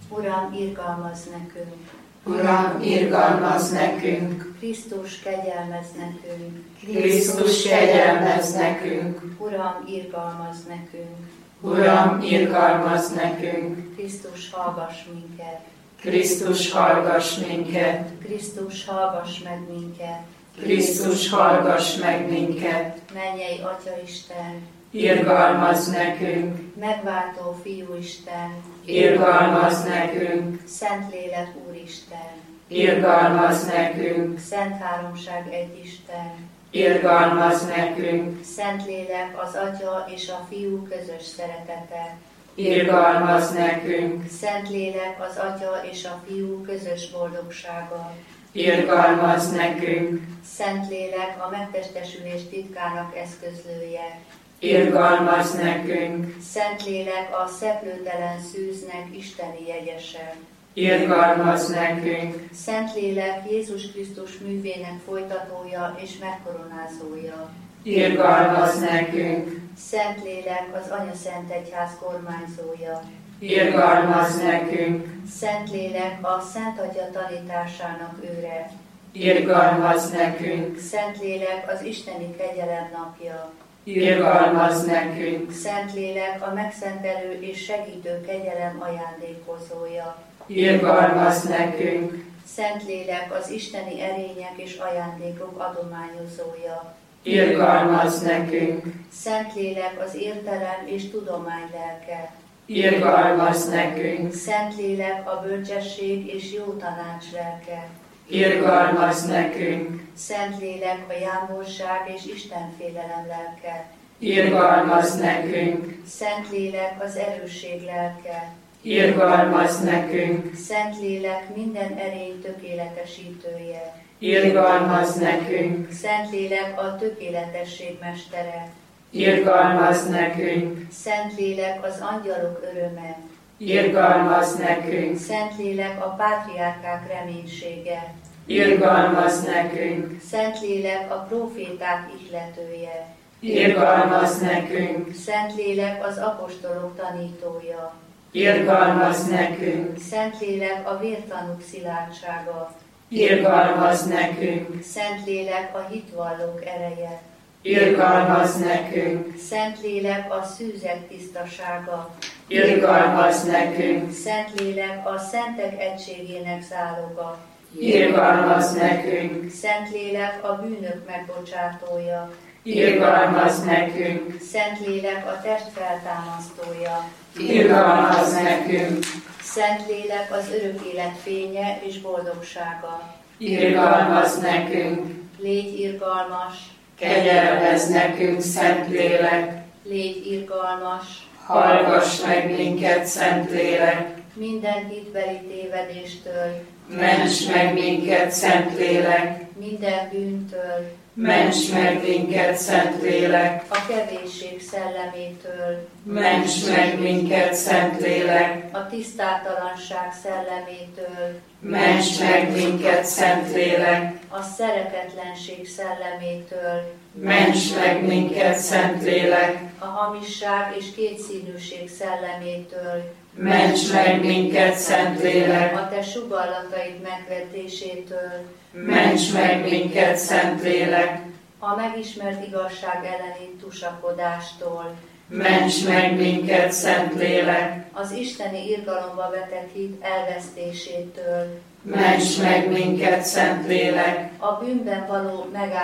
Uram, irgalmazz nekünk! Uram, irgalmazz nekünk! Krisztus, kegyelmezz nekünk! Krisztus, kegyelmezz nekünk! Uram, irgalmazz nekünk! Uram, irgalmazz nekünk! Krisztus, hallgass minket! Krisztus, hallgass minket! Krisztus, hallgass meg minket! Krisztus, hallgass meg minket! Mennyei Atyaisten! Irgalmazz nekünk! Megváltó Fiúisten! Irgalmazz nekünk! Szentlélek Úristen! Irgalmazz nekünk! Szent Háromság egy Isten! Irgalmazz nekünk! Szentlélek az Atya és a Fiú közös szeretete! Irgalmazz nekünk! Szentlélek az Atya és a Fiú közös boldogsága! Irgalmazz nekünk! Szentlélek a megtestesülés titkának eszközlője! Irgalmazz nekünk! Szentlélek a szeplőtelen szűznek isteni jegyese! Irgalmazz nekünk! Szentlélek Jézus Krisztus művének folytatója és megkoronázója! Irgalmazz nekünk! Szentlélek az Anyaszent Egyház kormányzója! Irgalmazz nekünk! Szentlélek a Szent Atya tanításának őre! Irgalmazz nekünk! Szentlélek az isteni kegyelem napja! Irgalmazz nekünk! Szentlélek a megszentelő és segítő kegyelem ajándékozója! Irgalmazz nekünk! Szentlélek az isteni erények és ajándékok adományozója! Irgalmazz nekünk! Szentlélek az értelem és tudomány lelke! Irgalmazz nekünk! Szentlélek a bölcsesség és jó tanács lelke! Irgalmazz nekünk! Szentlélek a jámborság és istenfélelem lelke! Irgalmazz nekünk! Szentlélek az erősség lelke! Irgalmazz nekünk! Szentlélek minden erény tökéletesítője! Irgalmazz nekünk! Szentlélek a tökéletesség mestere! Irgalmazz nekünk! Szentlélek az angyalok öröme! Irgalmazz nekünk! Szentlélek a pátriárkák reménysége! Irgalmazz nekünk! Szentlélek a próféták ihletője! Irgalmazz nekünk! Szentlélek az apostolok tanítója! Irgalmazz nekünk! Szentlélek a vértanúk szilárdsága! Irgalmazz nekünk! Szentlélek a hitvallók ereje! Irgalmazz nekünk! Szentlélek a szűzek tisztasága! Irgalmazz nekünk! Szentlélek a szentek egységének záloga! Irgalmazz nekünk! Szentlélek a bűnök megbocsátója! Irgalmazz nekünk! Szentlélek a test feltámasztója! Irgalmazz nekünk! Szentlélek az örök élet fénye és boldogsága! Irgalmazz nekünk! Légy irgalmas! Kegyelmezz nekünk, Szentlélek! Légy irgalmas! Hallgass meg minket, Szentlélek! Minden hitbeli tévedéstől! Ments meg minket, Szentlélek! Minden bűntől! Ments meg minket, Szentlélek! A kevésség szellemétől! Ments meg minket, Szentlélek! A tisztátalanság szellemétől! Ments meg minket, Szentlélek! A szeretetlenség szellemétől! Ments meg minket, Szentlélek! A hamisság és kétszínűség szellemétől! Ments meg minket, Szentlélek! A te sugallataid megvetésétől! Ments meg minket, Szentlélek! A megismert igazság elleni tusakodástól! Ments meg minket, Szentlélek! Az isteni irgalomba vetett hit elvesztésétől! Ments meg minket, Szentlélek! A bűnben való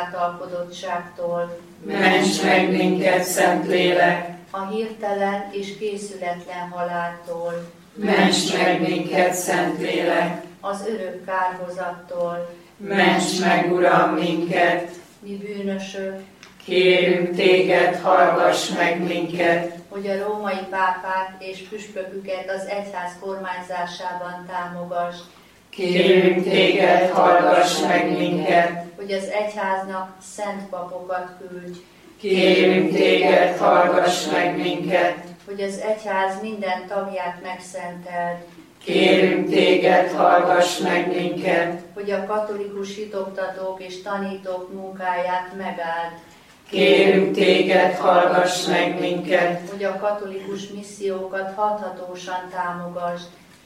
megátalkodottságtól! Ments meg minket, Szentlélek! A hirtelen és készületlen haláltól! Ments meg minket, Szentlélek! Az örök kárhozattól! Ments meg, Uram, minket! Mi bűnösök, Kérünk téged, hallgass meg minket! hogy a római pápát és püspöküket az egyház kormányzásában támogass, Kérünk téged, hallgass meg minket! hogy az egyháznak szent papokat küldj, Kérünk téged, hallgass meg minket! hogy az egyház minden tagját megszenteld, Kérünk téged, hallgass meg minket! hogy a katolikus hitoktatók és tanítók munkáját megáld, Kérünk téged, hallgass meg minket! hogy a katolikus missziókat hathatósan támogasd,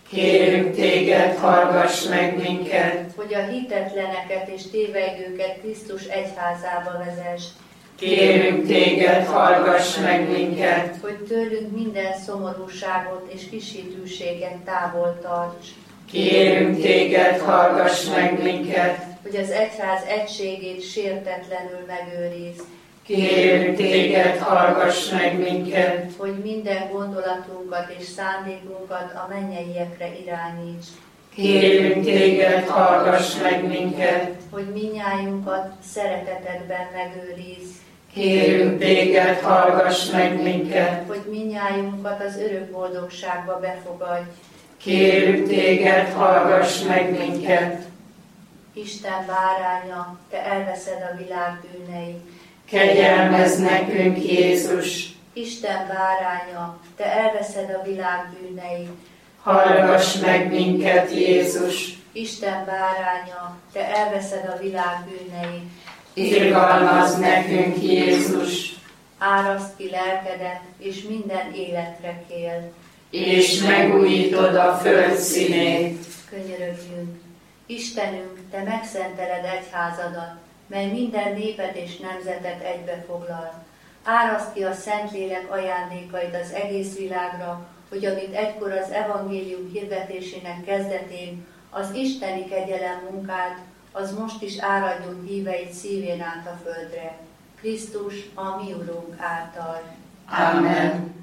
Kérünk téged, hallgass meg minket. Hogy a hitetleneket és tévegőket Krisztus egyházába vezess. Kérünk téged, hallgass meg minket. Hogy tőlünk minden szomorúságot és kisítőséget távol tarts. Kérünk téged, hallgass meg minket. Hogy az egyház egységét sértetlenül megőrizd. Kérünk téged, hallgass meg minket. Hogy minden gondolatunkat és szándékunkat a mennyeiekre irányíts. Kérünk téged, hallgass meg minket. Hogy minnyájunkat szeretetedben megőrizd. Kérünk téged, hallgass meg minket. Hogy minnyájunkat az örök boldogságba befogadj. Kérünk téged, hallgass meg minket. Isten báránya, te elveszed a világ bűneit. Kegyelmezz nekünk, Jézus. Isten báránya, te elveszed a világ bűneit. Hallgass meg minket, Jézus. Isten báránya, te elveszed a világ bűneit. Irgalmazz nekünk, Jézus. Áraszd ki lelkedet, és minden életre kél. És megújítod a föld színét. Könyörögjünk. Istenünk, te megszenteled egyházadat, mely minden népet és nemzetet egybefoglal. Áraszd ki a Szentlélek ajándékait az egész világra, hogy amit egykor az evangélium hirdetésének kezdetén az isteni kegyelem munkát, az most is áradjon híveit szívén át a földre. Krisztus, a mi Urunk által. Amen.